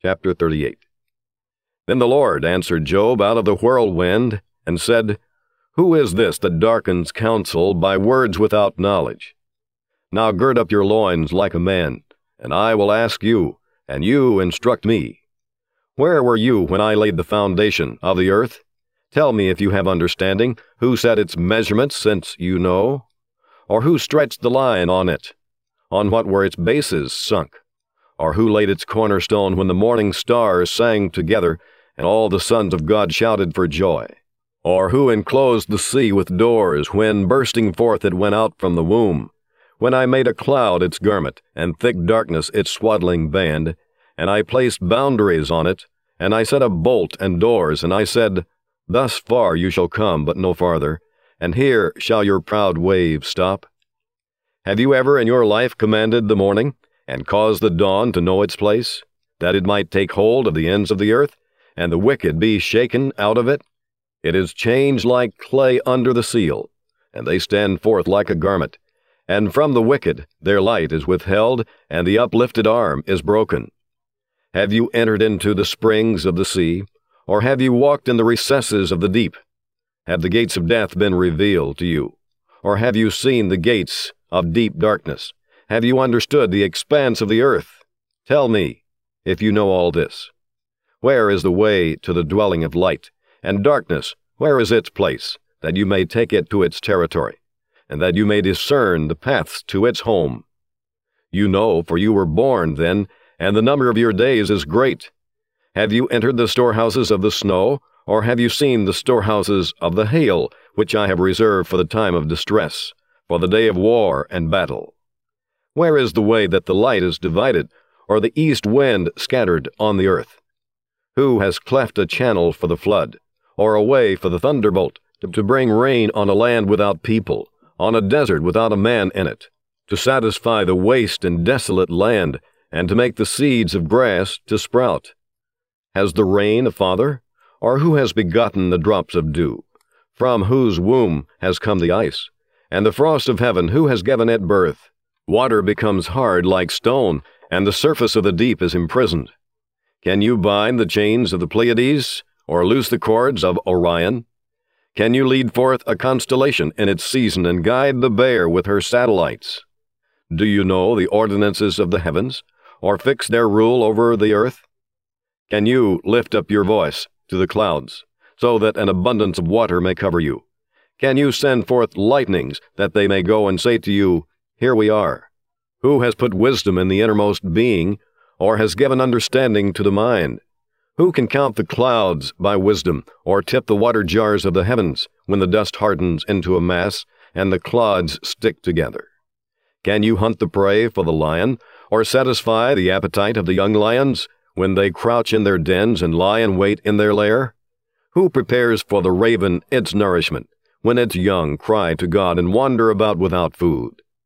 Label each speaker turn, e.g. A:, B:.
A: Chapter 38. Then the Lord answered Job out of the whirlwind, and said, Who is this that darkens counsel by words without knowledge? Now gird up your loins like a man, and I will ask you, and you instruct me. Where were you when I laid the foundation of the earth? Tell me if you have understanding, who set its measurements, since you know? Or who stretched the line on it? On what were its bases sunk? Or who laid its cornerstone when the morning stars sang together, and all the sons of God shouted for joy? Or who enclosed the sea with doors, when bursting forth it went out from the womb? When I made a cloud its garment, and thick darkness its swaddling band, and I placed boundaries on it, and I set a bolt and doors, and I said, Thus far you shall come, but no farther, and here shall your proud waves stop. Have you ever in your life commanded the morning, and caused the dawn to know its place, that it might take hold of the ends of the earth, and the wicked be shaken out of it? It is changed like clay under the seal, and they stand forth like a garment. And from the wicked their light is withheld, and the uplifted arm is broken. Have you entered into the springs of the sea, or have you walked in the recesses of the deep? Have the gates of death been revealed to you? Or have you seen the gates of deep darkness? Have you understood the expanse of the earth? Tell me, if you know all this. Where is the way to the dwelling of light? And darkness, where is its place, that you may take it to its territory, and that you may discern the paths to its home? You know, for you were born then, and the number of your days is great. Have you entered the storehouses of the snow, or have you seen the storehouses of the hail, which I have reserved for the time of distress, for the day of war and battle? Where is the way that the light is divided, or the east wind scattered on the earth? Who has cleft a channel for the flood, or a way for the thunderbolt, to bring rain on a land without people, on a desert without a man in it, to satisfy the waste and desolate land, and to make the seeds of grass to sprout? Has the rain a father? Or who has begotten the drops of dew? From whose womb has come the ice? And the frost of heaven, who has given it birth? Water becomes hard like stone, and the surface of the deep is imprisoned. Can you bind the chains of the Pleiades, or loose the cords of Orion? Can you lead forth a constellation in its season, and guide the Bear with her satellites? Do you know the ordinances of the heavens, or fix their rule over the earth? Can you lift up your voice to the clouds, so that an abundance of water may cover you? Can you send forth lightnings, that they may go and say to you, Here we are? Who has put wisdom in the innermost being, or has given understanding to the mind? Who can count the clouds by wisdom, or tip the water jars of the heavens, when the dust hardens into a mass, and the clods stick together? Can you hunt the prey for the lion, or satisfy the appetite of the young lions, when they crouch in their dens and lie in wait in their lair? Who prepares for the raven its nourishment, when its young cry to God and wander about without food?